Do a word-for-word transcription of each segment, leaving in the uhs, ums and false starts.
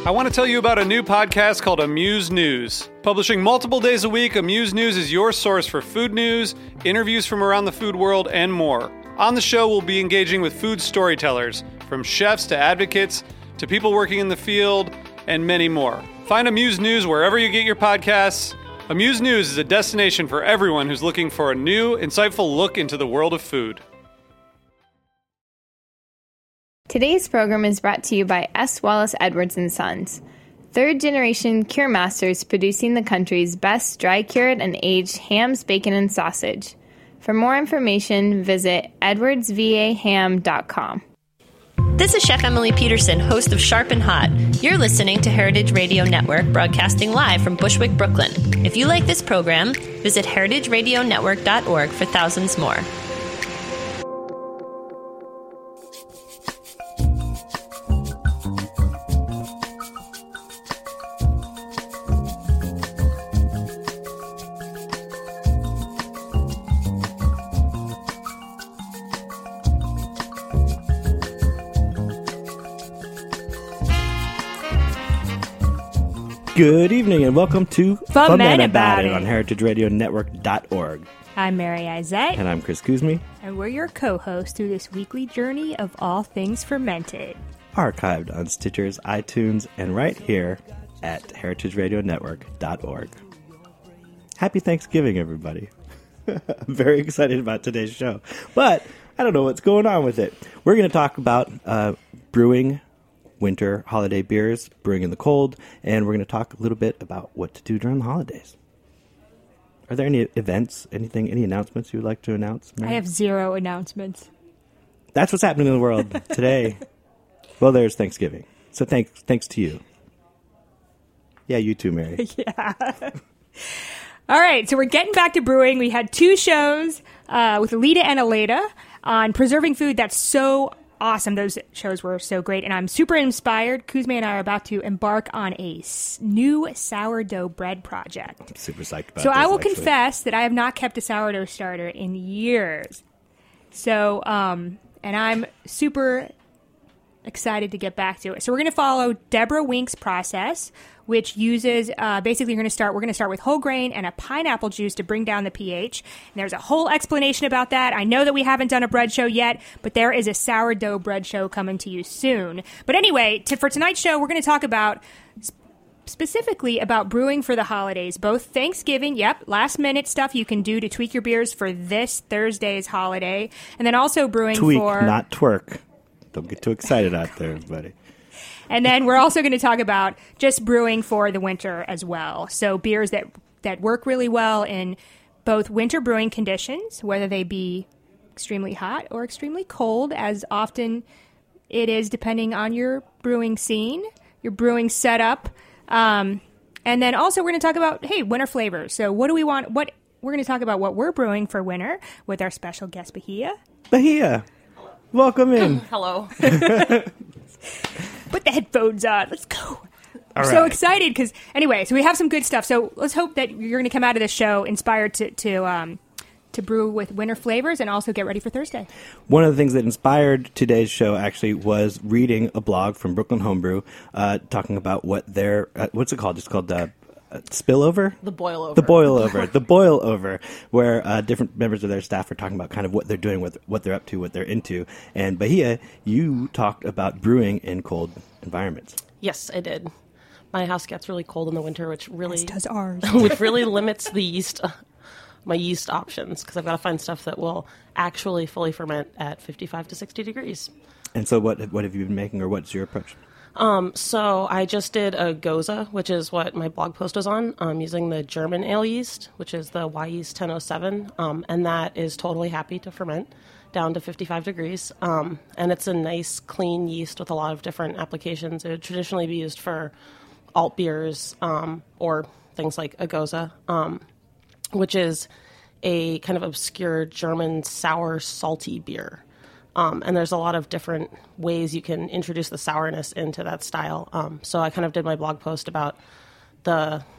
I want to tell you about a new podcast called Amuse News. Publishing multiple days a week, Amuse News is your source for food news, interviews from around the food world, and more. On the show, we'll be engaging with food storytellers, from chefs to advocates to people working in the field, and many more. Find Amuse News wherever you get your podcasts. Amuse News is a destination for everyone who's looking for a new, insightful look into the world of food. Today's program is brought to you by S. Wallace Edwards and Sons, third-generation cure masters producing the country's best dry-cured and aged hams, bacon, and sausage. For more information, visit edwards v a ham dot com. This is Chef Emily Peterson, host of Sharp and Hot. You're listening to Heritage Radio Network, broadcasting live from Bushwick, Brooklyn. If you like this program, visit heritage radio network dot org for thousands more. Good evening and welcome to Foment About It on heritage radio network dot org. I'm Mary Izette. And I'm Chris Kuzmi. And we're your co-hosts through this weekly journey of all things fermented. Archived on Stitcher's, iTunes, and right here at heritage radio network dot org. Happy Thanksgiving, everybody. I'm very excited about today's show. But I don't know what's going on with it. We're going to talk about uh, brewing winter holiday beers, brewing in the cold, and we're going to talk a little bit about what to do during the holidays. Are there any events, anything, any announcements you would like to announce, Mary? I have zero announcements. That's what's happening in the world today. Well, there's Thanksgiving. So thanks thanks to you. Yeah, you too, Mary. Yeah. All right, so we're getting back to brewing. We had two shows uh, with Alita and Aleda on preserving food that's so awesome. Those shows were so great, and I'm super inspired. Kuzma and I are about to embark on a s- new sourdough bread project. I'm super psyched about So this, I will actually. confess that I have not kept a sourdough starter in years. So, um, and I'm super excited to get back to it. So we're going to follow Deborah Wink's process, which uses, uh, basically you're going to start, we're going to start with whole grain and a pineapple juice to bring down the pH. And there's a whole explanation about that. I know that we haven't done a bread show yet, but there is a sourdough bread show coming to you soon. But anyway, to, for tonight's show, we're going to talk about specifically about brewing for the holidays, both Thanksgiving, yep, last minute stuff you can do to tweak your beers for this Thursday's holiday, and then also brewing Tweak, for... not twerk. Don't get too excited out there, everybody. And then we're also going to talk about just brewing for the winter as well. So beers that, that work really well in both winter brewing conditions, whether they be extremely hot or extremely cold, as often it is depending on your brewing scene, your brewing setup. Um, and then also we're going to talk about, hey, winter flavors. So what do we want? What we're going to talk about what we're brewing for winter with our special guest, Bahia. Bahia, welcome in. Hello. Put the headphones on. Let's go. All I'm right. so excited because, anyway, so we have some good stuff. So let's hope that you're going to come out of this show inspired to to um, to brew with winter flavors and also get ready for Thursday. One of the things that inspired today's show actually was reading a blog from Brooklyn Homebrew uh, talking about what their, uh, what's it called? It's called uh, uh, Spillover? The boil over. The boil over. the boil over, where uh, different members of their staff are talking about kind of what they're doing, what, what they're up to, what they're into. And Bahia, you talked about brewing in cold environments. Yes, I did. My house gets really cold in the winter, which really As does ours. which really limits the yeast, uh, my yeast options, because I've got to find stuff that will actually fully ferment at fifty-five to sixty degrees. And so what what have you been making, or what's your approach? Um, so I just did a Goza, which is what my blog post was on, um, using the German ale yeast, which is the Y yeast ten oh seven, um, and that is totally happy to ferment down to fifty-five degrees. Um, and it's a nice, clean yeast with a lot of different applications. It would traditionally be used for alt beers um, or things like a Goza, um, which is a kind of obscure German sour, salty beer. Um, and there's a lot of different ways you can introduce the sourness into that style. Um, so I kind of did my blog post about the,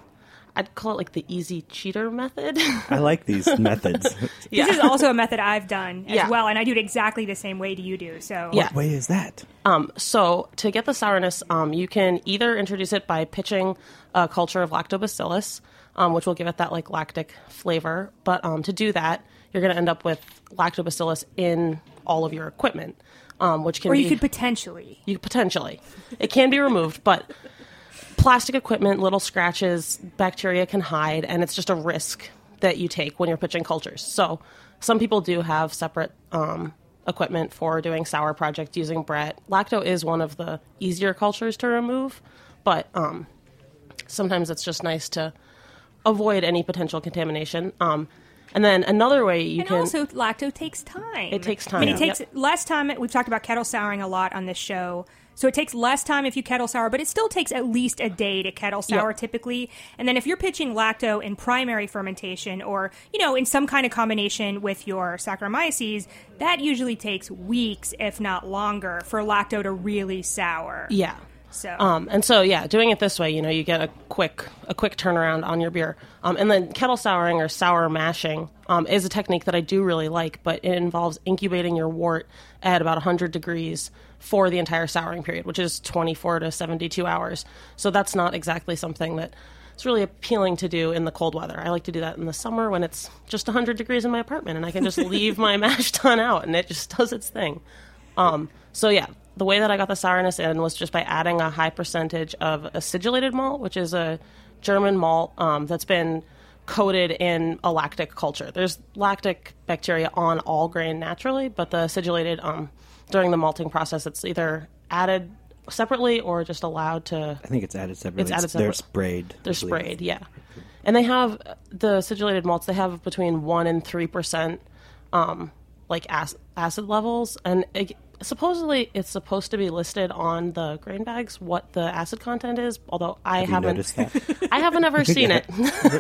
I'd call it like the easy cheater method. I like these methods. Yeah. This is also a method I've done as Yeah. well, and I do it exactly the same way that you do. So Yeah. What way is that? Um, so to get the sourness, um, you can either introduce it by pitching a culture of lactobacillus, um, which will give it that like lactic flavor. But um, to do that, you're going to end up with lactobacillus in all of your equipment, um, which can or you be, could potentially. you potentially it can be removed, but plastic equipment, little scratches, bacteria can hide, and it's just a risk that you take when you're pitching cultures. So some people do have separate um, equipment for doing sour projects using Brett. Lacto is one of the easier cultures to remove, but um, sometimes it's just nice to avoid any potential contamination. Um, and then another way you And can... also, lacto takes time. It takes I mean, it time, takes yep. less time. We've talked about kettle souring a lot on this show. So it takes less time if you kettle sour, but it still takes at least a day to kettle sour Yep. typically. And then if you're pitching lacto in primary fermentation or, you know, in some kind of combination with your Saccharomyces, that usually takes weeks, if not longer, for lacto to really sour. Yeah. So Um, and so, yeah, doing it this way, you know, you get a quick a quick turnaround on your beer. Um, and then kettle souring or sour mashing um, is a technique that I do really like, but it involves incubating your wort at about one hundred degrees for the entire souring period, which is twenty-four to seventy-two hours. So that's not exactly something that it's really appealing to do in the cold weather. I like to do that in the summer when it's just one hundred degrees in my apartment and I can just leave my mash tun out and it just does its thing. Um, so, yeah. The way that I got the sourness in was just by adding a high percentage of acidulated malt, which is a German malt um, that's been coated in a lactic culture. There's lactic bacteria on all grain naturally, but the acidulated, um, during the malting process, it's either added separately or just allowed to... I think it's added separately. It's added They're separate. sprayed. They're I believe. sprayed, yeah. And they have, the acidulated malts, they have between one and three percent um, like ac- acid levels, and it, supposedly it's supposed to be listed on the grain bags what the acid content is, although I Have you haven't noticed that? I haven't ever seen it.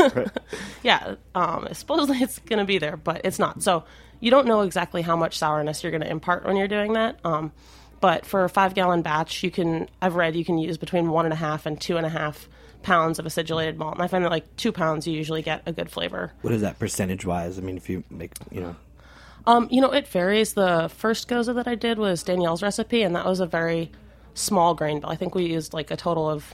Yeah, um, supposedly it's going to be there, but it's not. So you don't know exactly how much sourness you're going to impart when you're doing that. Um, but for a five gallon batch, you can I've read you can use between one and a half and two and a half pounds of acidulated malt, and I find that like two pounds you usually get a good flavor. What is that percentage wise? I mean, if you make, you know, Um, you know, it varies. The first Goza that I did was Danielle's recipe, and that was a very small grain bill. I think we used like a total of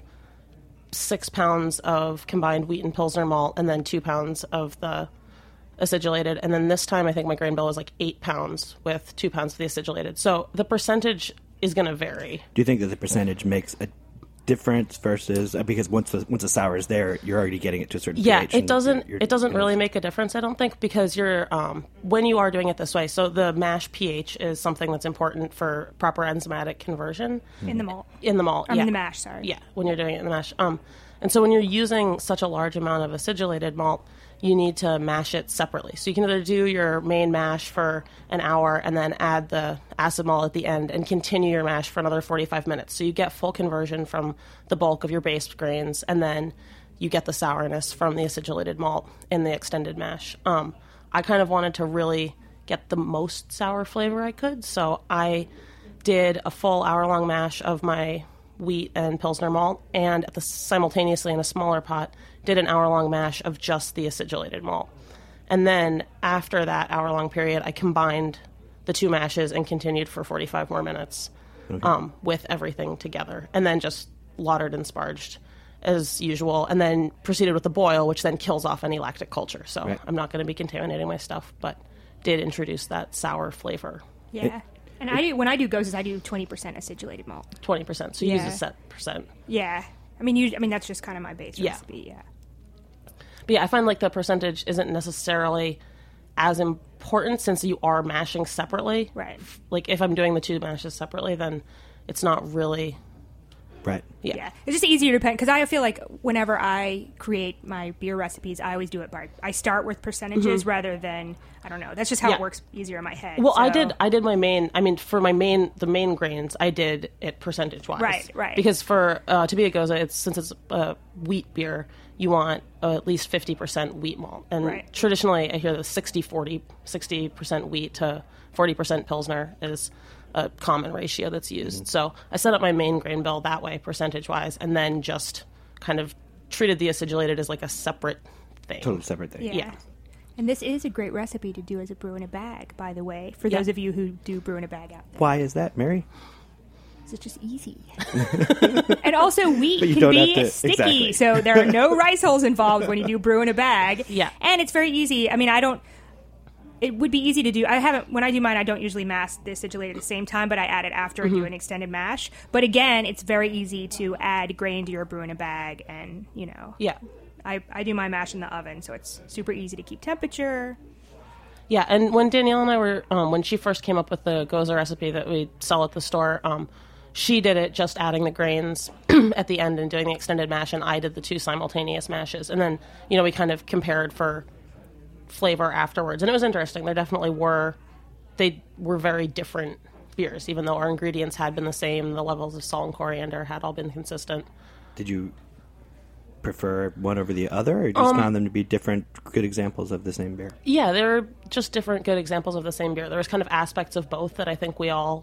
six pounds of combined wheat and Pilsner malt, and then two pounds of the acidulated. And then this time, I think my grain bill was like eight pounds with two pounds of the acidulated. So the percentage is going to vary. do you think that the percentage makes a difference versus uh, because once the once the sour is there, you're already getting it to a certain Yeah, pH it and doesn't. you're- It doesn't you know, really make a difference, I don't think, because you're um, when you are doing it this way. So the mash pH is something that's important for proper enzymatic conversion in the malt. in the malt. I yeah. mean, the mash, sorry. Yeah, when you're doing it in the mash. Um, and so when you're using such a large amount of acidulated malt, you need to mash it separately. So you can either do your main mash for an hour and then add the acid malt at the end and continue your mash for another forty-five minutes. So you get full conversion from the bulk of your base grains, and then you get the sourness from the acidulated malt in the extended mash. Um, I kind of wanted to really get the most sour flavor I could, so I did a full hour-long mash of my wheat and Pilsner malt, and at the simultaneously in a smaller pot did an hour-long mash of just the acidulated malt. And then after that hour-long period, I combined the two mashes and continued for forty-five more minutes um, with everything together, and then just lathered and sparged as usual, and then proceeded with the boil, which then kills off any lactic culture. So Right. I'm not going to be contaminating my stuff, but did introduce that sour flavor. Yeah. And I do when I do Gozas, I do twenty percent acidulated malt. twenty percent, so Yeah. use a set percent. Yeah. I mean, you, I mean that's just kind of my base Yeah. recipe. Yeah. But yeah, I find like the percentage isn't necessarily as important since you are mashing separately. Right. Like if I'm doing the two mashes separately, then it's not really. right. Yeah. Yeah, it's just easier to depend because I feel like whenever I create my beer recipes, I always do it by I start with percentages rather than I don't know. That's just how Mm-hmm. Yeah. it works easier in my head. Well, I so- did. I did my main. I mean, for my main, the main grains, I did it percentage wise. Right, right. Because for uh, to be a Goza, it's since it's a wheat beer, you want uh, at least fifty percent wheat malt, and Right. traditionally, I hear the sixty forty, sixty percent wheat to forty percent Pilsner is a common ratio that's used. So I set up my main grain bill that way, percentage wise, and then just kind of treated the acidulated as like a separate thing. Totally separate thing. Yeah. Yeah. And this is a great recipe to do as a brew in a bag, by the way, for Yeah. those of you who do brew in a bag out there. Why is that, Mary? It's just easy. And also wheat But you can don't be have to- sticky, exactly. so there are no rice hulls involved when you do brew in a bag. Yeah. And it's very easy. I mean, I don't... It would be easy to do. I haven't... When I do mine, I don't usually mash the acidulated at the same time, but I add it after I do an extended mash. But again, it's very easy to add grain to your brew in a bag and, you know... Yeah. I, I do my mash in the oven, so it's super easy to keep temperature. Yeah, and when Danielle and I were, um, when she first came up with the Goza recipe that we sell at the store, um, she did it just adding the grains at the end and doing the extended mash, and I did the two simultaneous mashes. And then, you know, we kind of compared for flavor afterwards. And it was interesting. There definitely were, they were very different beers, even though our ingredients had been the same. The levels of salt and coriander had all been consistent. Did you prefer one over the other, or you just Um, found them to be different good examples of the same beer? Yeah, they were just different good examples of the same beer. There was kind of aspects of both that I think we all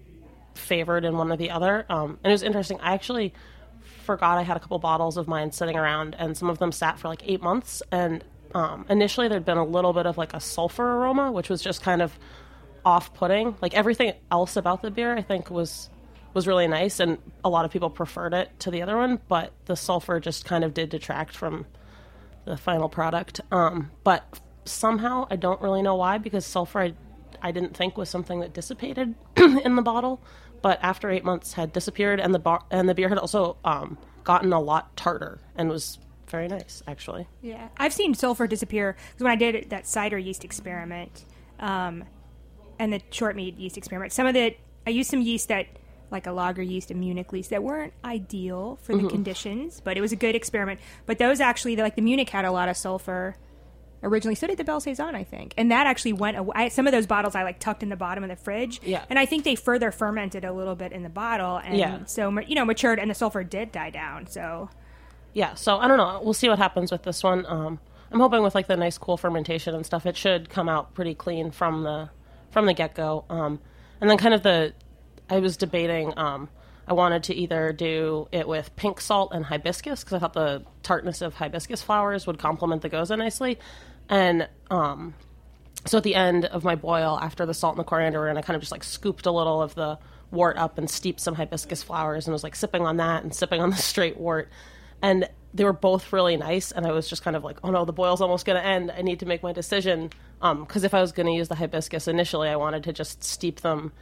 favored in one or the other. Um, and it was interesting. I actually forgot I had a couple bottles of mine sitting around, and some of them sat for like eight months. And um, initially there'd been a little bit of like a sulfur aroma, which was just kind of off-putting. Like everything else about the beer, I think, was was really nice, and a lot of people preferred it to the other one, but the sulfur just kind of did detract from the final product. Um, but somehow, I don't really know why, because sulfur I, I didn't think was something that dissipated in the bottle, but after eight months had disappeared, and the bar- and the beer had also um, gotten a lot tartar and was very nice, actually. Yeah, I've seen sulfur disappear because when I did that cider yeast experiment um, and the short mead yeast experiment, some of the I used some yeast that like a lager yeast and Munich yeast that weren't ideal for the Mm-hmm. conditions, but it was a good experiment. But those actually, like the Munich had a lot of sulfur originally. So did the Belle Saison, I think, and that actually went away. I, some of those bottles I like tucked in the bottom of the fridge, Yeah. and I think they further fermented a little bit in the bottle, and Yeah. so you know matured, and the sulfur did die down. So. Yeah, so I don't know. We'll see what happens with this one. Um, I'm hoping with like the nice cool fermentation and stuff, it should come out pretty clean from the from the get go. Um, and then kind of the, I was debating. Um, I wanted to either do it with pink salt and hibiscus because I thought the tartness of hibiscus flowers would complement the Goza nicely. And um, so at the end of my boil, after the salt and the coriander were in, I kind of just like scooped a little of the wort up and steeped some hibiscus flowers and was like sipping on that and sipping on the straight wort. And they were both really nice, and I was just kind of like, oh no, the boil's almost going to end. I need to make my decision. Because um, if I was going to use the hibiscus initially, I wanted to just steep them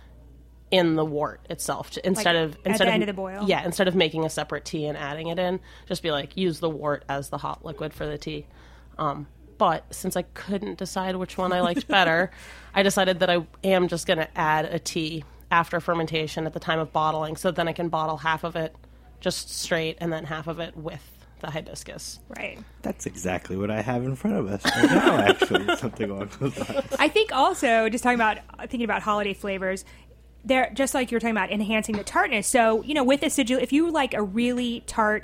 in the wort itself to, instead Like of at instead the of end of the boil? Yeah, instead of making a separate tea and adding it in, just be like, use the wort as the hot liquid for the tea. Um, but since I couldn't decide which one I liked better, I decided that I am just going to add a tea after fermentation at the time of bottling, so then I can bottle half of it just straight and then half of it with the hibiscus. Right. That's exactly what I have in front of us right now, actually. Something along those lines. I think also, just talking about, thinking about holiday flavors, they're just like you were talking about enhancing the tartness. So, you know, with acidulate, if you like a really tart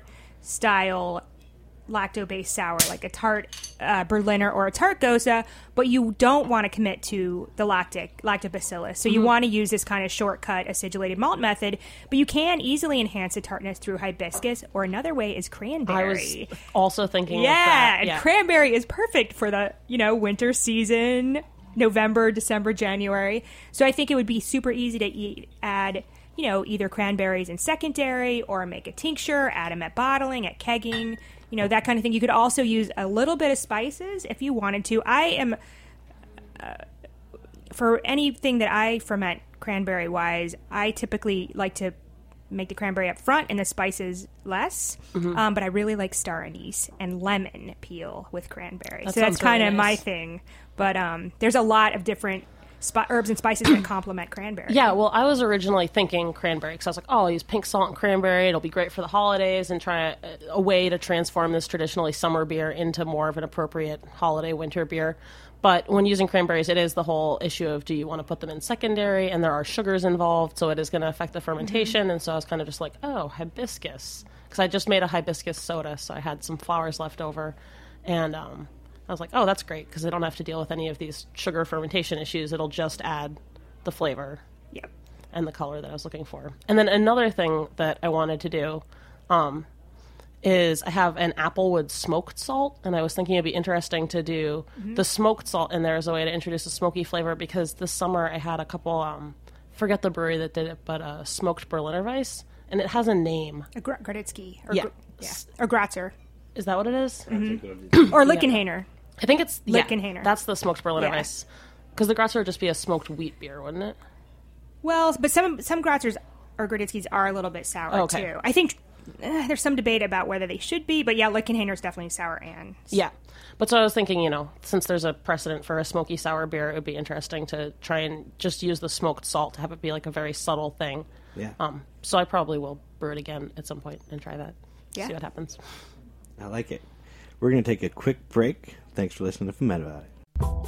style lacto-based sour, like a tart uh, Berliner or a tart Goza, but you don't want to commit to the lactic lactobacillus. So you want to use this kind of shortcut acidulated malt method, but you can easily enhance the tartness through hibiscus, or another way is cranberry. I was also thinking Yeah, of that. and Yeah. cranberry is perfect for the, you know, winter season, November, December, January. So I think it would be super easy to eat, add, you know, either cranberries in secondary or make a tincture, add them at bottling, at kegging, you know, that kind of thing. You could also use a little bit of spices if you wanted to. I am, uh, for anything that I ferment cranberry-wise, I typically like to make the cranberry up front and the spices less. Mm-hmm. Um, but I really like star anise and lemon peel with cranberry. That so that's sounds really kind of my nice. thing. But um, there's a lot of different sp- herbs and spices that complement cranberry. Yeah, well, I was originally thinking cranberry because I was like, oh, I'll use pink salt and cranberry. It'll be great for the holidays and try a, a way to transform this traditionally summer beer into more of an appropriate holiday winter beer. But when using cranberries, it is the whole issue of do you want to put them in secondary, and there are sugars involved, so it is going to affect the fermentation. Mm-hmm. And so I was kind of just like, oh, hibiscus. Because I just made a hibiscus soda, so I had some flowers left over. And um, I was like, oh, that's great, because I don't have to deal with any of these sugar fermentation issues. It'll just add the flavor Yep. and the color that I was looking for. And then another thing that I wanted to do um, is I have an applewood smoked salt, and I was thinking it'd be interesting to do mm-hmm. the smoked salt in there as a way to introduce a smoky flavor, because this summer I had a couple, um, forget the brewery that did it, but uh, smoked Berliner Weiss, and it has a name. A Gr- Graditsky. Or yeah. Gr- yeah. Or Gratzer. Is that what it is? Mm-hmm. Or Lickenhainer. I think it's yeah, Lickenhainer. That's the smoked Berliner yeah. Weiss. Because the Gratzer would just be a smoked wheat beer, wouldn't it? Well, but some some Gratzers or Graditskys are a little bit sour, oh, okay. too. I think eh, there's some debate about whether they should be, but yeah, Lickenhainer is definitely sour and... Yeah. But so I was thinking, you know, since there's a precedent for a smoky sour beer, it would be interesting to try and just use the smoked salt to have it be like a very subtle thing. Yeah. Um. So I probably will brew it again at some point and try that. Yeah. See what happens. I like it. We're going to take a quick break. Thanks for listening to Ferment About It.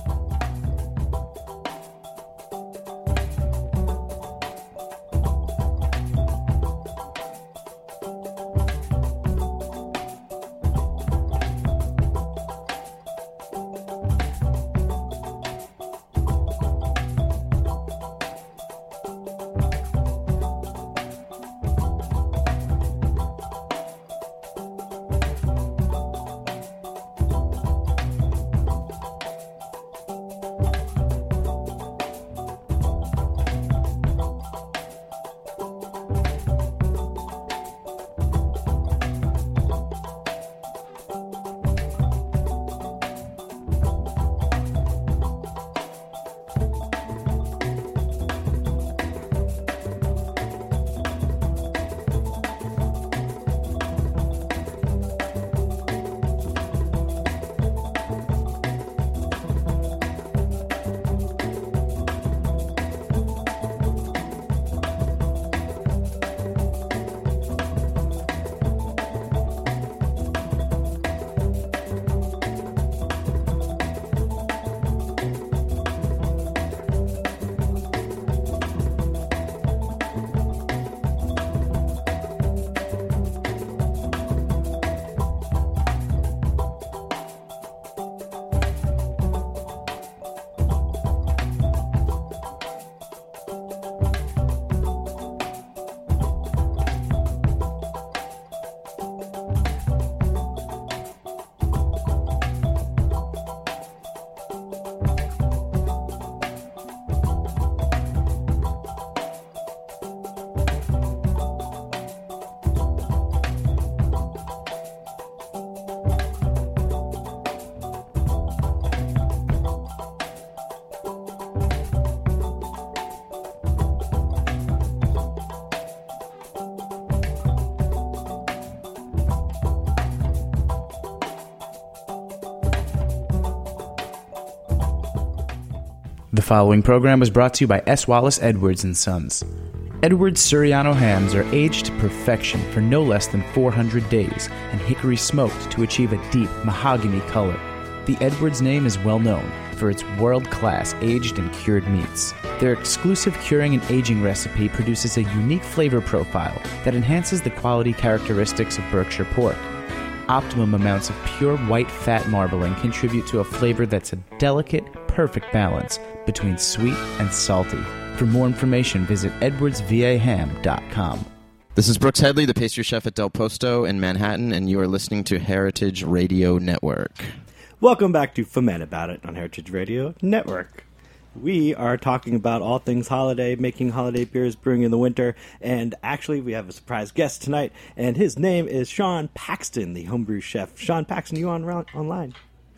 The following program was brought to you by S. Wallace Edwards and Sons. Edwards Suriano hams are aged to perfection for no less than four hundred days and hickory smoked to achieve a deep mahogany color. The Edwards name is well known for its world-class aged and cured meats. Their exclusive curing and aging recipe produces a unique flavor profile that enhances the quality characteristics of Berkshire pork. Optimum amounts of pure white fat marbling contribute to a flavor that's a delicate, perfect balance between sweet and salty. For more information, visit edwards v a ham dot com. This is Brooks Headley, the pastry chef at Del Posto in Manhattan, and you are listening to Heritage Radio Network. Welcome back to Ferment About It on Heritage Radio Network. We are talking about all things holiday, making holiday beers, brewing in the winter, and actually we have a surprise guest tonight, and his name is Sean Paxton, the homebrew chef. Sean Paxton, you on online?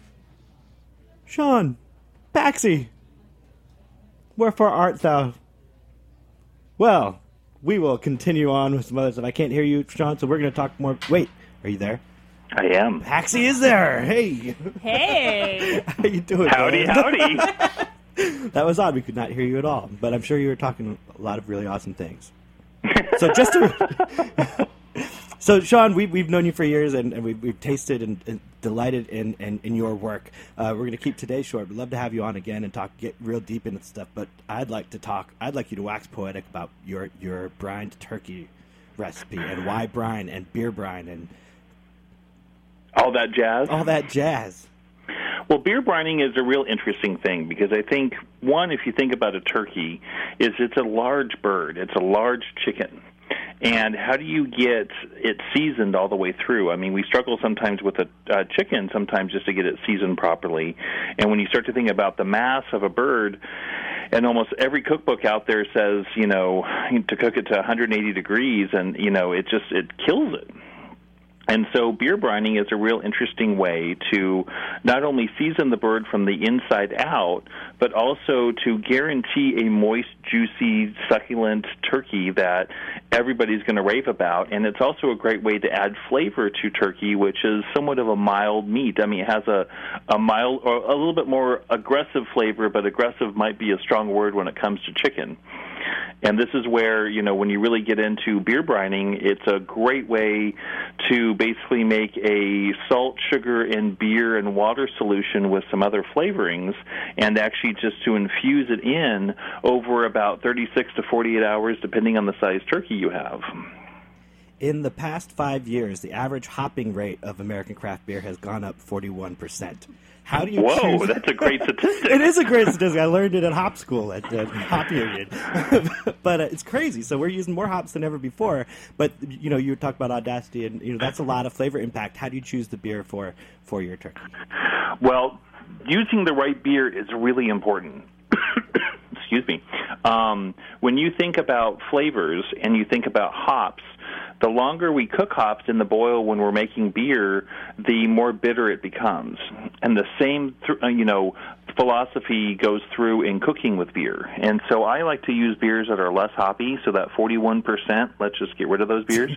Sean, Paxy, wherefore art thou? Well, we will continue on with some others. If I can't hear you, Sean, so we're going to talk more. Wait, are you there? I am. Paxy is there. Hey. Hey. How you doing? Howdy, man? howdy. That was odd. We could not hear you at all, but I'm sure you were talking a lot of really awesome things. So just to, so Sean, we, we've known you for years, and, and we've, we've tasted and, and delighted in, in, in your work. Uh, we're going to keep today short. We'd love to have you on again and talk, get real deep into stuff. But I'd like to talk. I'd like you to wax poetic about your your brined turkey recipe and why brine and beer brine and all that jazz. all that jazz. Well, beer brining is a real interesting thing because I think, one, if you think about a turkey, is it's a large bird. It's a large chicken. And how do you get it seasoned all the way through? I mean, we struggle sometimes with a uh, chicken, sometimes just to get it seasoned properly. And when you start to think about the mass of a bird, and almost every cookbook out there says, you know, to cook it to one hundred eighty degrees, and, you know, it just, it kills it. And so beer brining is a real interesting way to not only season the bird from the inside out, but also to guarantee a moist, juicy, succulent turkey that everybody's going to rave about. And it's also a great way to add flavor to turkey, which is somewhat of a mild meat. I mean, it has a, a mild or a little bit more aggressive flavor, but aggressive might be a strong word when it comes to chicken. And this is where, you know, when you really get into beer brining, it's a great way to basically make a salt, sugar, and beer and water solution with some other flavorings, and actually just to infuse it in over about thirty-six to forty-eight hours, depending on the size turkey you have. In the past five years, the average hopping rate of American craft beer has gone up forty-one percent. How do you Whoa, choose? That's a great statistic. It is a great statistic. I learned it at hop school at uh, Hop Union. But uh, it's crazy. So we're using more hops than ever before. But, you know, you talk about Audacity, and, you know, that's a lot of flavor impact. How do you choose the beer for, for your turkey? Well, using the right beer is really important. Excuse me. Um, when you think about flavors and you think about hops, the longer we cook hops in the boil when we're making beer, the more bitter it becomes. And the same, th- you know, philosophy goes through in cooking with beer. And so I like to use beers that are less hoppy, so that forty-one percent, let's just get rid of those beers.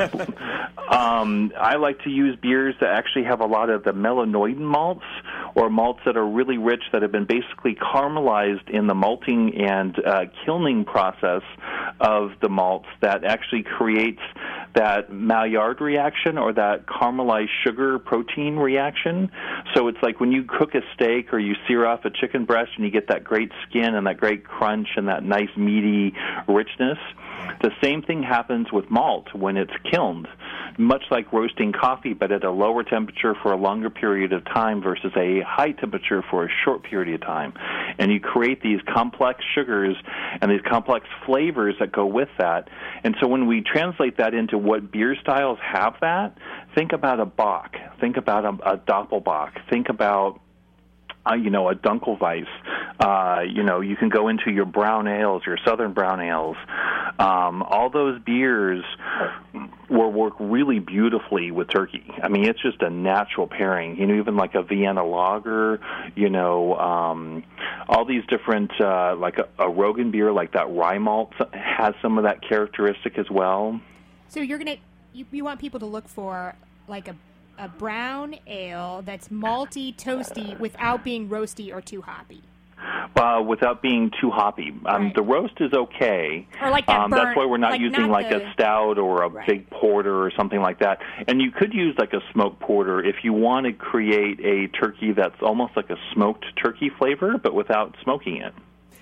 um, I like to use beers that actually have a lot of the melanoidin malts, or malts that are really rich that have been basically caramelized in the malting and uh, kilning process of the malts that actually creates that Maillard reaction, or that caramelized sugar protein reaction. So it's like when you cook a steak or you sear off a chicken breast and you get that great skin and that great crunch and that nice meaty richness. The same thing happens with malt when it's kilned, much like roasting coffee, but at a lower temperature for a longer period of time versus a high temperature for a short period of time. And you create these complex sugars and these complex flavors that go with that. And so when we translate that into what beer styles have that, think about a Bock, think about a, a Doppelbock, think about Uh, you know, a Dunkelweiss. Uh, you know, you can go into your brown ales, your southern brown ales. Um, all those beers will work really beautifully with turkey. I mean, it's just a natural pairing. You know, even like a Vienna lager, you know, um, all these different, uh, like a, a Rogan beer, like that rye malt has some of that characteristic as well. So you're going to, you, you want people to look for like a a brown ale that's malty, toasty, without being roasty or too hoppy. Uh, without being too hoppy. Um, Right. The roast is okay. Or like that um, burnt- that's why we're not like using not like the- a stout or a Right. big porter or something like that. And you could use like a smoked porter if you want to create a turkey that's almost like a smoked turkey flavor, but without smoking it.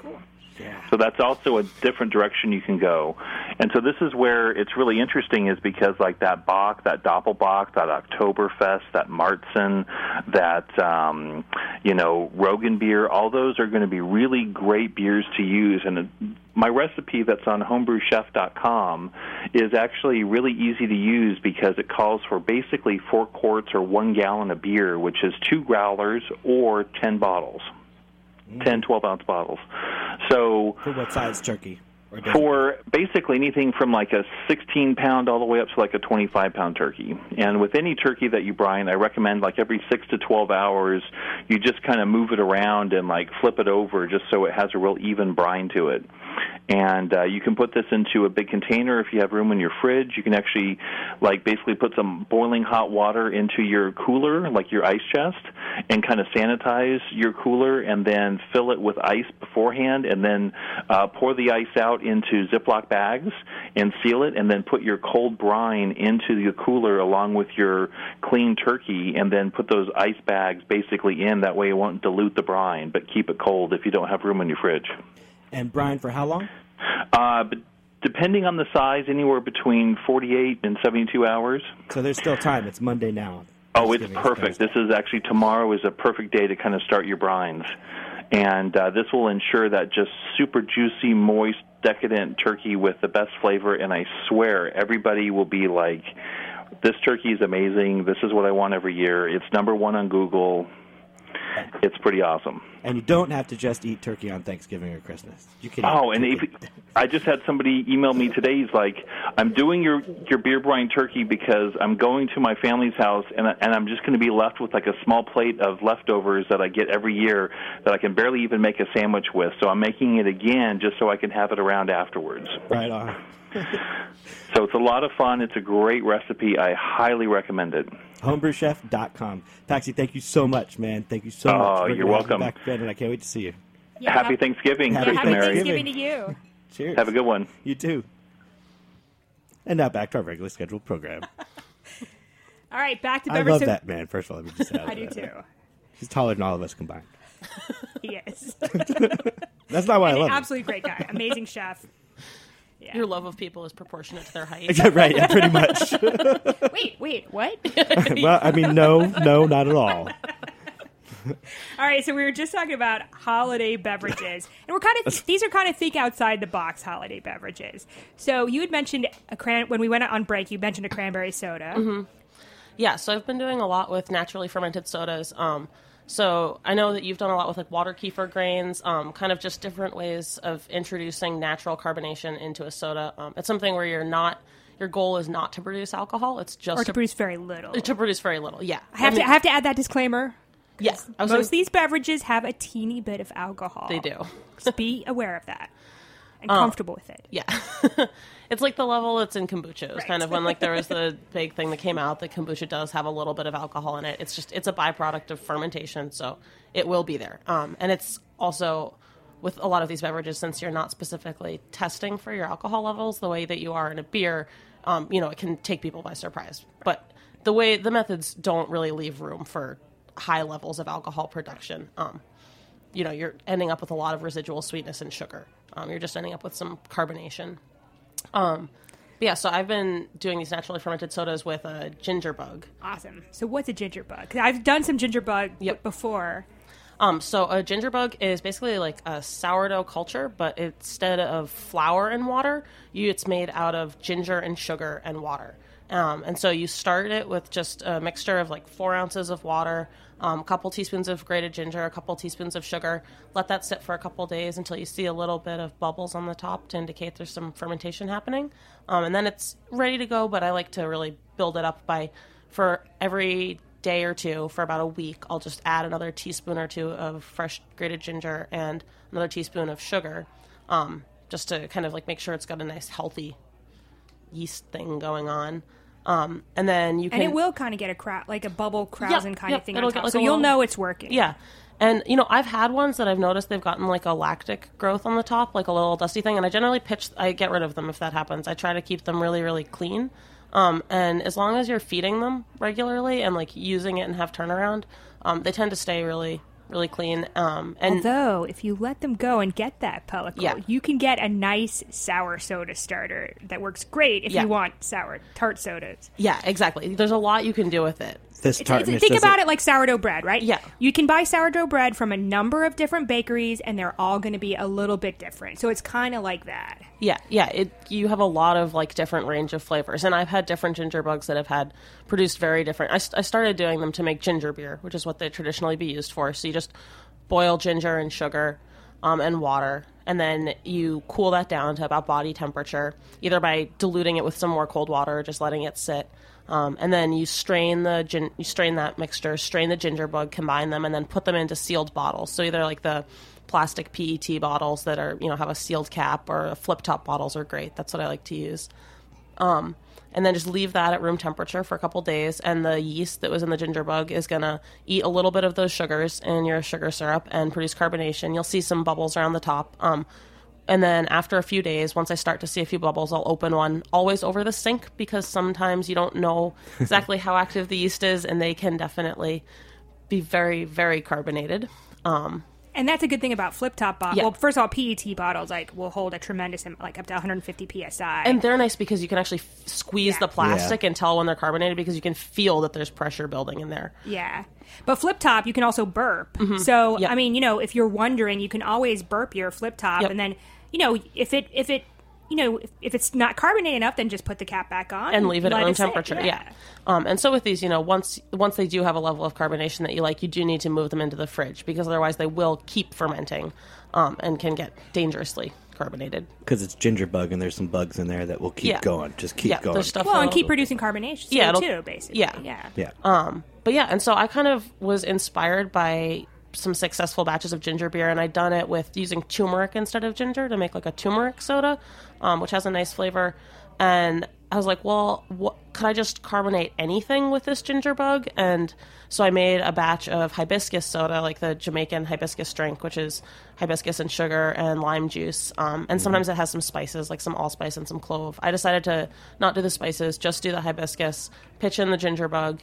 So that's also a different direction you can go. And so this is where it's really interesting, is because like that Bock, that Doppelbock, that Oktoberfest, that Marzen, that, um, you know, Rogan beer, all those are going to be really great beers to use. And my recipe that's on homebrew chef dot com is actually really easy to use because it calls for basically four quarts or one gallon of beer, which is two growlers or ten bottles. ten, twelve-ounce bottles. So For what size turkey? Or does- for basically anything from like a sixteen-pound all the way up to like a twenty-five-pound turkey. And with any turkey that you brine, I recommend like every six to twelve hours, you just kind of move it around and like flip it over just so it has a real even brine to it. And uh, you can put this into a big container if you have room in your fridge. You can actually, like, basically put some boiling hot water into your cooler, like your ice chest, and kind of sanitize your cooler, and then fill it with ice beforehand, and then uh, pour the ice out into Ziploc bags and seal it, and then put your cold brine into the cooler along with your clean turkey, and then put those ice bags basically in. That way it won't dilute the brine, but keep it cold if you don't have room in your fridge. And brine for how long? Uh, but depending on the size, anywhere between forty-eight and seventy-two hours. So there's still time. It's Monday now. Oh, it's Thanksgiving is perfect. This Thursday. is actually, tomorrow is a perfect day to kind of start your brines. And uh, this will ensure that just super juicy, moist, decadent turkey with the best flavor, and I swear everybody will be like, this turkey is amazing. This is what I want every year. It's number one on Google. It's pretty awesome. And you don't have to just eat turkey on Thanksgiving or Christmas. You can. Oh, and if, I just had somebody email me today. He's like, "I'm doing your your beer brine turkey because I'm going to my family's house, and and I'm just going to be left with like a small plate of leftovers that I get every year that I can barely even make a sandwich with. So I'm making it again just so I can have it around afterwards." Right on. So it's a lot of fun. It's a great recipe. I highly recommend it. homebrew chef dot com. Paxi, thank you so much, man. Thank you so much. Oh, We're you're gonna have you welcome. Back again, and I can't wait to see you. Yeah, Happy have- Thanksgiving, Happy Chris Happy and Mary. Thanksgiving to you. Cheers. Have a good one. You too. And now back to our regularly scheduled program. All right, back to I Beverly. love So- that man. First of all, let me just say I do that. too. He's taller than all of us combined. He is. That's not why I An love him. absolutely great guy. Amazing chef. Yeah. Your love of people is proportionate to their height. Right, yeah, pretty much. Wait, wait, what? Well, I mean, no, no, not at all. All right, so we were just talking about holiday beverages, and we're kind of these are kind of think outside the box holiday beverages. So you had mentioned a cran when we went on break. You mentioned a cranberry soda. Mm-hmm. Yeah, so I've been doing a lot with naturally fermented sodas. Um, so I know that you've done a lot with like water kefir grains, um, kind of just different ways of introducing natural carbonation into a soda. Um, it's something where you're not. Your goal is not to produce alcohol. It's just Or to produce very little. To produce very little. Yeah, I have mean, to I have to add that disclaimer. Yes, I was Most gonna- of these beverages have a teeny bit of alcohol. They do. So be aware of that and Um, comfortable with it. Yeah. It's like the level that's in kombucha. It was Right. kind of when like there was the big thing that came out that kombucha does have a little bit of alcohol in it. It's just it's a byproduct of fermentation, so it will be there. Um, and it's also with a lot of these beverages, since you're not specifically testing for your alcohol levels the way that you are in a beer, um, you know, it can take people by surprise. But the way the methods don't really leave room for high levels of alcohol production. Um, you know, you're ending up with a lot of residual sweetness and sugar. Um, you're just ending up with some carbonation. Um, but yeah, so I've been doing these naturally fermented sodas with a ginger bug. Awesome. So what's a ginger bug? 'Cause I've done some ginger bug Yep. before. Um, so a ginger bug is basically like a sourdough culture, but instead of flour and water, you, it's made out of ginger and sugar and water. Um, and so you start it with just a mixture of like four ounces of water, um, a couple teaspoons of grated ginger, a couple teaspoons of sugar. Let that sit for a couple days until you see a little bit of bubbles on the top to indicate there's some fermentation happening. Um, and then it's ready to go, but I like to really build it up by, for every day or two, for about a week, I'll just add another teaspoon or two of fresh grated ginger and another teaspoon of sugar, um, just to kind of like make sure it's got a nice healthy yeast thing going on. Um, and then you can... And it will kind of get a crowd, like a bubble krausen Yeah, kind yeah, of thing it'll on get top. like So a you'll little- know it's working. Yeah. And, you know, I've had ones that I've noticed they've gotten like a lactic growth on the top, like a little dusty thing. And I generally pitch, I get rid of them if that happens. I try to keep them really, really clean. Um, and as long as you're feeding them regularly and like using it and have turnaround, um, they tend to stay really, really clean. Um, and Although, if you let them go and get that pellicle, Yeah. you can get a nice sour soda starter that works great if Yeah. you want sour tart sodas. yeah, exactly. There's a lot you can do with it. This It's, it's, tartness think about doesn't- it like sourdough bread, right? Yeah. You can buy sourdough bread from a number of different bakeries, and they're all going to be a little bit different. So it's kind of like that. Yeah, yeah. It you have a lot of like different range of flavors, and I've had different ginger bugs that have had produced very different. I, st- I started doing them to make ginger beer, which is what they traditionally be used for. So you just boil ginger and sugar, um, and water, and then you cool that down to about body temperature, either by diluting it with some more cold water or just letting it sit. Um, and then you strain the gin- you strain that mixture, strain the ginger bug, combine them, and then put them into sealed bottles. So either like the plastic P E T bottles that are, you know, have a sealed cap, or flip top bottles are great. That's what I like to use. Um, and then just leave that at room temperature for a couple days, and the yeast that was in the ginger bug is going to eat a little bit of those sugars in your sugar syrup and produce carbonation. You'll see some bubbles around the top. Um, and then after a few days, once I start to see a few bubbles, I'll open one, always over the sink, because sometimes you don't know exactly how active the yeast is, and they can definitely be very, very carbonated. Um, And that's a good thing about flip top bottles. Yeah. Well, first of all, P E T bottles like will hold a tremendous, am- like up to one hundred fifty P S I. And they're nice because you can actually f- squeeze Yeah. the plastic Yeah. and tell when they're carbonated, because you can feel that there's pressure building in there. yeah. But flip top, you can also burp. Mm-hmm. So, Yep. I mean, you know, if you're wondering, you can always burp your flip top. Yep. And then, you know, if it, if it, you know, if, if it's not carbonated enough, then just put the cap back on. And leave it at let room sit. temperature. Yeah. Yeah. Um, and so with these, you know, once once they do have a level of carbonation that you like, you do need to move them into the fridge because otherwise they will keep fermenting um, and can get dangerously carbonated. Because it's ginger bug and there's some bugs in there that will keep Yeah. going. Just keep Yeah, going. there's stuff Well, and that'll- keep producing carbonation Yeah, it'll- too, basically. yeah. Yeah. Yeah. Um, but yeah, and so I kind of was inspired by some successful batches of ginger beer, and I'd done it with using turmeric instead of ginger to make like a turmeric soda, um, which has a nice flavor. And I was like, well, what, could I just carbonate anything with this ginger bug? And so I made a batch of hibiscus soda, like the Jamaican hibiscus drink, which is hibiscus and sugar and lime juice. Um, and sometimes it has some spices, like some allspice and some clove. I decided to not do the spices, just do the hibiscus, pitch in the ginger bug.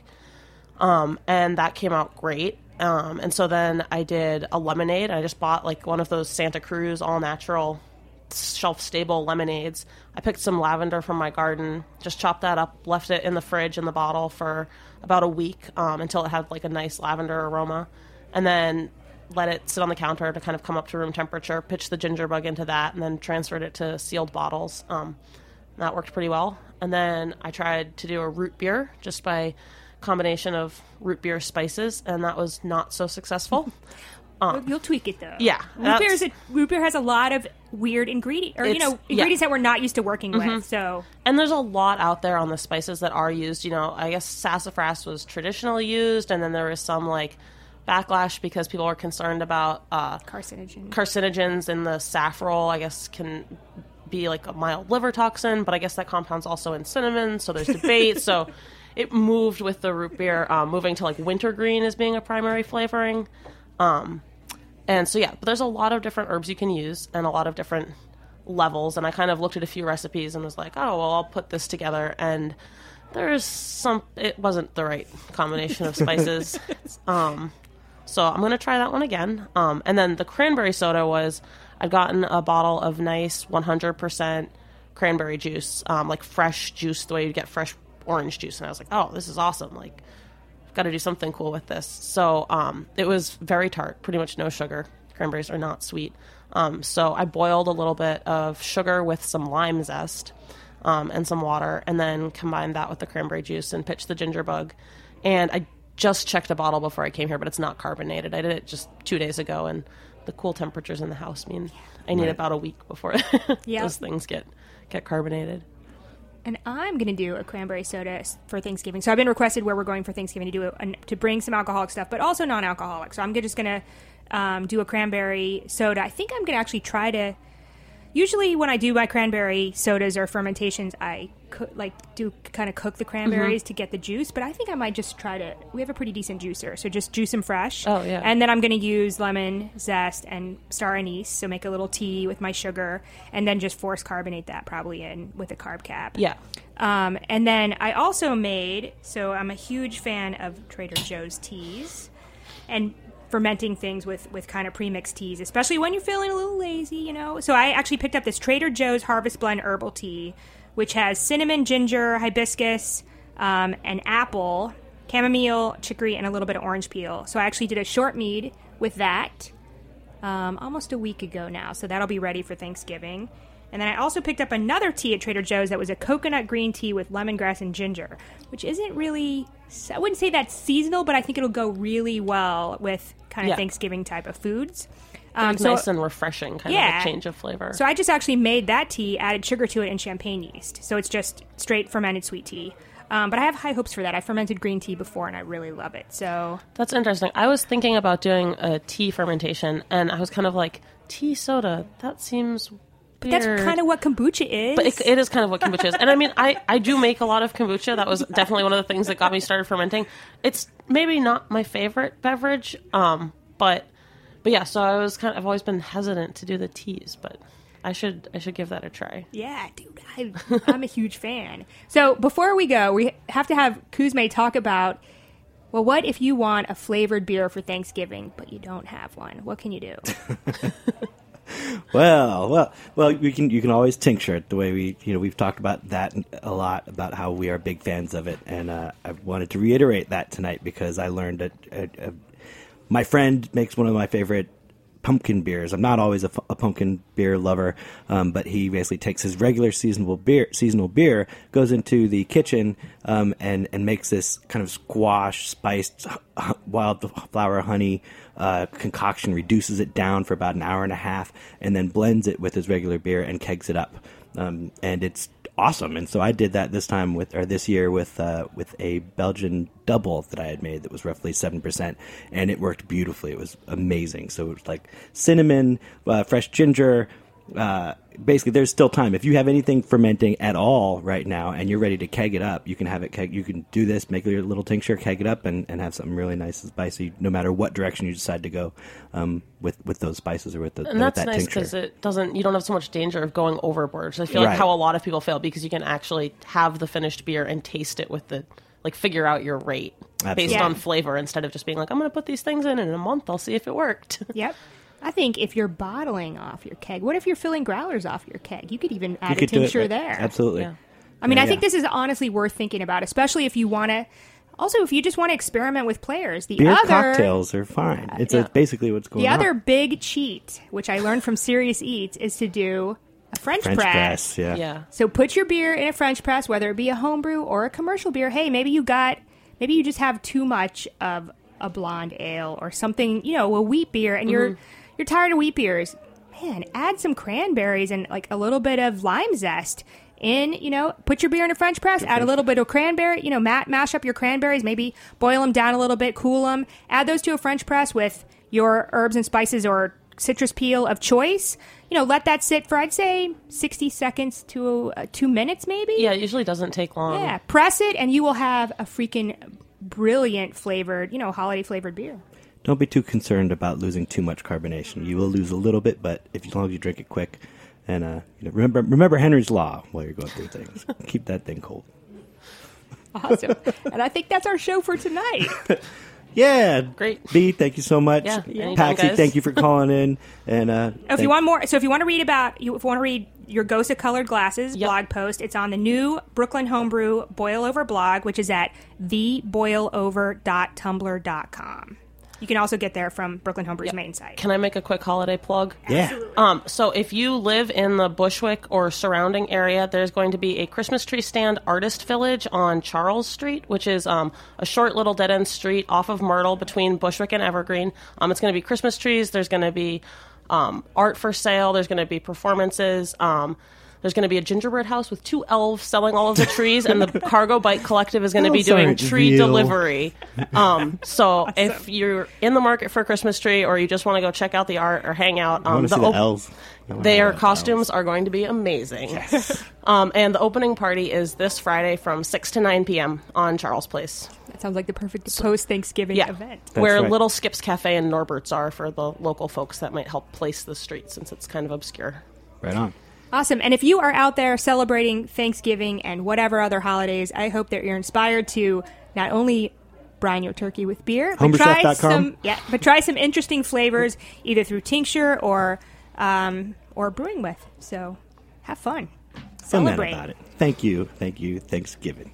Um, and that came out great. Um, and so then I did a lemonade. I just bought like one of those Santa Cruz all natural shelf stable lemonades. I picked some lavender from my garden, just chopped that up, left it in the fridge in the bottle for about a week um, until it had like a nice lavender aroma, and then let it sit on the counter to kind of come up to room temperature, pitched the ginger bug into that, and then transferred it to sealed bottles. Um, that worked pretty well. And then I tried to do a root beer just by combination of root beer spices, and that was not so successful. You'll, you'll tweak it though. Yeah, root beer, is a, root beer has a lot of weird ingredients, or you It's- know, yeah. ingredients that we're not used to working with. So And there's a lot out there on the spices that are used. You know, I guess sassafras was traditionally used, and then there was some like backlash because people were concerned about uh, carcinogen. carcinogens in the saffrol. I guess can be like a mild liver toxin, but I guess that compound's also in cinnamon, so there's debate. So it moved with the root beer, um, moving to like wintergreen as being a primary flavoring. Um, and so, yeah, but there's a lot of different herbs you can use and a lot of different levels. And I kind of looked at a few recipes and was like, oh, well, I'll put this together. And there's some, it wasn't the right combination of spices. um, so I'm going to try that one again. Um, and then the cranberry soda was, I'd gotten a bottle of nice one hundred percent cranberry juice, um, like fresh juice, the way you'd get fresh orange juice. And I was like, oh, this is awesome. Like, got to do something cool with this. So um, it was very tart, pretty much no sugar. Cranberries are not sweet. Um, so I boiled a little bit of sugar with some lime zest um, and some water, and then combined that with the cranberry juice and pitched the ginger bug. And I just checked a bottle before I came here, but it's not carbonated. I did it just two days ago, and the cool temperatures in the house mean I need Right. about a week before Yep. those things get get carbonated. And I'm going to do a cranberry soda s- for Thanksgiving. So I've been requested where we're going for Thanksgiving to do a, an- to bring some alcoholic stuff, but also non-alcoholic. So I'm just going to um, do a cranberry soda. I think I'm going to actually try to. Usually, when I do my cranberry sodas or fermentations, I cook, like do kind of cook the cranberries Mm-hmm. to get the juice. But I think I might just try to. We have a pretty decent juicer, so just juice them fresh. Oh, yeah. And then I'm going to use lemon zest and star anise, so make a little tea with my sugar, and then just force carbonate that probably in with a carb cap. Yeah. Um, and then I also made, so I'm a huge fan of Trader Joe's teas and fermenting things with, with kind of premixed teas, especially when you're feeling a little lazy, you know. So I actually picked up this Trader Joe's Harvest Blend Herbal Tea, which has cinnamon, ginger, hibiscus, um, and apple, chamomile, chicory, and a little bit of orange peel. So I actually did a short mead with that um, almost a week ago now. So that'll be ready for Thanksgiving. And then I also picked up another tea at Trader Joe's that was a coconut green tea with lemongrass and ginger, which isn't really, I wouldn't say that's seasonal, but I think it'll go really well with kind of Yeah. Thanksgiving type of foods. It's nice and refreshing, kind of yeah. a change of flavor. So I just actually made that tea, added sugar to it, and champagne yeast. So it's just straight fermented sweet tea. Um, but I have high hopes for that. I fermented green tea before, and I really love it. So That's interesting. I was thinking about doing a tea fermentation, and I was kind of like, tea soda, that seems but that's weird. kind of what kombucha is. But it, it is kind of what kombucha is. And I mean, I, I do make a lot of kombucha. That was definitely one of the things that got me started fermenting. It's maybe not my favorite beverage, um, but but yeah, so I was kind of, I've always been hesitant to do the teas, but I should I should give that a try. Yeah, dude, I, I'm a huge fan. So before we go, we have to have Kuzme talk about, well, what if you want a flavored beer for Thanksgiving, but you don't have one? What can you do? well, well, well. You can you can always tincture it the way we you know we've talked about that a lot about how we are big fans of it, and uh, I wanted to reiterate that tonight because I learned that uh, uh, my friend makes one of my favorite pumpkin beers. I'm not always a, f- a pumpkin beer lover, um, but he basically takes his regular seasonal beer, seasonal beer, goes into the kitchen um, and and makes this kind of squash spiced h- wildflower honey uh, concoction, reduces it down for about an hour and a half, and then blends it with his regular beer and kegs it up. Um, and it's awesome. And so I did that this time with, or this year with, uh, with a Belgian double that I had made that was roughly seven percent, and it worked beautifully. It was amazing. So it was like cinnamon, uh, fresh ginger. Uh, basically, there's still time. If you have anything fermenting at all right now and you're ready to keg it up, you can have it keg. You can do this, make your little tincture, keg it up, and, and have something really nice and spicy, no matter what direction you decide to go um, with with those spices or with the and with that's that nice tincture. because it doesn't. You don't have so much danger of going overboard. So I feel like Right. how a lot of people fail because you can actually have the finished beer and taste it with the like figure out your rate Absolutely. based Yeah. on flavor instead of just being like I'm going to put these things in and in a month I'll see if it worked. Yep. I think if you're bottling off your keg, what if you're filling growlers off your keg? You could even add You a could do it, tincture right? there. Absolutely. Yeah. I mean, Yeah, I think yeah. this is honestly worth thinking about, especially if you want to. Also, if you just want to experiment with players, the Beer other cocktails are fine. It's Yeah. uh, basically what's going the on. other big cheat, which I learned from Serious Eats, is to do a French, French press, yeah. Yeah. So put your beer in a French press, whether it be a homebrew or a commercial beer. Hey, maybe you got, maybe you just have too much of a blonde ale or something, you know, a wheat beer, and you're you're tired of wheat beers. Man, add some cranberries and like a little bit of lime zest in. You know, put your beer in a French press. Add a little bit of cranberry. You know, ma- mash up your cranberries. Maybe boil them down a little bit, cool them. Add those to a French press with your herbs and spices or citrus peel of choice. You know, let that sit for, I'd say, sixty seconds to uh, two minutes maybe. Yeah, it usually doesn't take long. Yeah, press it and you will have a freaking brilliant flavored, you know, holiday flavored beer. Don't be too concerned about losing too much carbonation. You will lose a little bit, but if as long as you drink it quick, and uh, you know, remember remember Henry's Law while you're going through things. Keep that thing cold. Awesome. And I think that's our show for tonight. Yeah, Great. B, thank you so much. Yeah, anytime, Paxi, guys. thank you for calling in. And uh, If thank- you want more, so if you want to read about, you if you want to read your Gosa Colored Glasses Yep. blog post, it's on the new Brooklyn Homebrew Boil Over blog, which is at the boil over dot tumblr dot com. You can also get there from Brooklyn Homebrew's main site. Can I make a quick holiday plug? yeah, Um, so if you live in the Bushwick or surrounding area, there's going to be a Christmas tree stand artist village on Charles Street, which is um, a short little dead-end street off of Myrtle between Bushwick and Evergreen. Um, it's going to be Christmas trees. There's going to be um, art for sale. There's going to be performances. Um, there's going to be a gingerbread house with two elves selling all of the trees, and the Cargo Bike Collective is going to be Elves doing aren't tree real. delivery. Um, so if you're in the market for a Christmas tree, or you just want to go check out the art or hang out, I um, want to see the op- elves. I wanna their see the costumes elves. are going to be amazing. um, and the opening party is this Friday from six to nine p.m. on Charles Place, That sounds like the perfect post-Thanksgiving yeah, event. where right. Little Skip's Cafe and Norbert's are for the local folks that might help place the street since it's kind of obscure. Right on. Awesome. And if you are out there celebrating Thanksgiving and whatever other holidays, I hope that you're inspired to not only brine your turkey with beer, but Homebrew try chef dot com. some yeah, but try some interesting flavors either through tincture or um, or brewing with. So have fun. Fun man Celebrate. about it. Thank you. Thank you. Thanksgiving.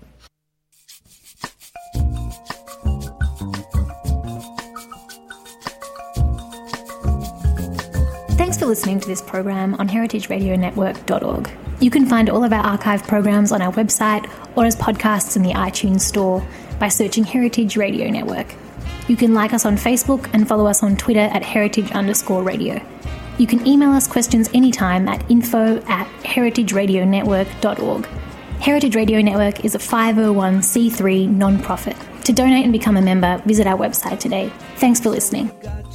Thanks for listening to this program on heritage radio network dot org. You can find all of our archive programs on our website or as podcasts in the iTunes store by searching Heritage Radio Network. You can like us on Facebook and follow us on Twitter at heritage underscore radio. You can email us questions anytime at info at heritage radio network dot org. Heritage Radio Network is a five oh one c three non-profit. To donate and become a member, visit our website today. Thanks for listening.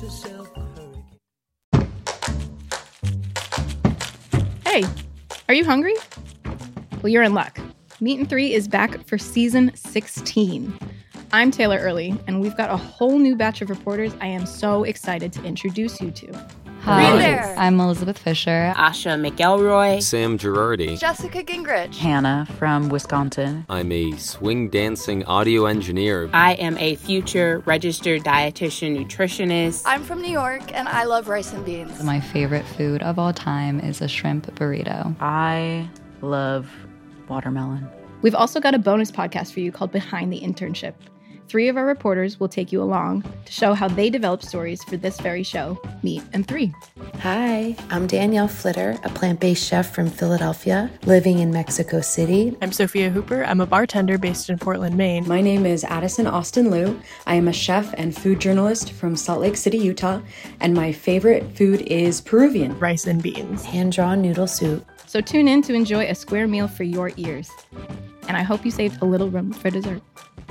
Hey, are you hungry? Well, you're in luck. Meat and Three is back for season sixteen. I'm Taylor Early, and we've got a whole new batch of reporters I am so excited to introduce you to. Hi, I'm Elizabeth Fisher. Asha McElroy. Sam Girardi. Jessica Gingrich. Hannah from Wisconsin. I'm a swing dancing audio engineer. I am a future registered dietitian nutritionist. I'm from New York and I love rice and beans. My favorite food of all time is a shrimp burrito. I love watermelon. We've also got a bonus podcast for you called Behind the Internship. Three of our reporters will take you along to show how they develop stories for this very show, Meat and Three. Hi, I'm Danielle Flitter, a plant-based chef from Philadelphia, living in Mexico City. I'm Sophia Hooper. I'm a bartender based in Portland, Maine. My name is Addison Austin Liu. I am a chef and food journalist from Salt Lake City, Utah, and my favorite food is Peruvian. Rice and beans. Hand-drawn noodle soup. So tune in to enjoy a square meal for your ears. And I hope you saved a little room for dessert.